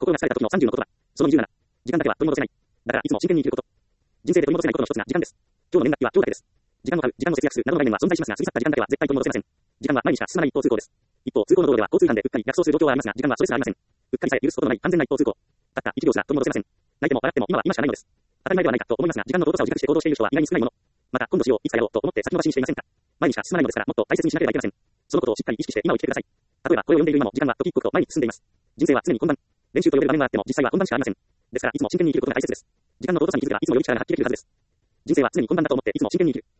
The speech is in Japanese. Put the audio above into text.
心が疲れた時の30の言葉。その20なら、時間だけは取り戻せない。だからいつも真剣に生きること。人生で取り戻せないことの一つが時間です。今日の連絡は今日だけです。時間を買う、時間を節約するなどの概念は存在しますが、過ぎ去った時間だけは絶対取り戻せません。時間は毎日が進まない一方通行です。一方、通行の道路では交通違反でうっかり逆走する状況はありますが、時間はそれすらありません。うっかりさえ許すことのない完全な一方通行。たった1秒すら取り戻せません。泣いても笑っても今は今しかないのです。当たり前ではないかと思いますが、時間の尊さを自覚して行動している人は意外に少ないもの。また、今度しよう、いつかやろうと思って先延ばしにしていませんか。毎日しか進まないのですから、もっと大切にしなければいけません。そのことをしっかり意識して今を生きてください。例えば、これを読んでいる今も時間は時一刻と前に進んでいます。人生は常に本番。練習と呼べる場面があっても実際は本番しかありません。ですから、いつも真剣に生きることが大切です。時間の尊さに気づけばいつもより力が発揮できるはずです。人生は常に本番だと思っていつも真剣に生きる。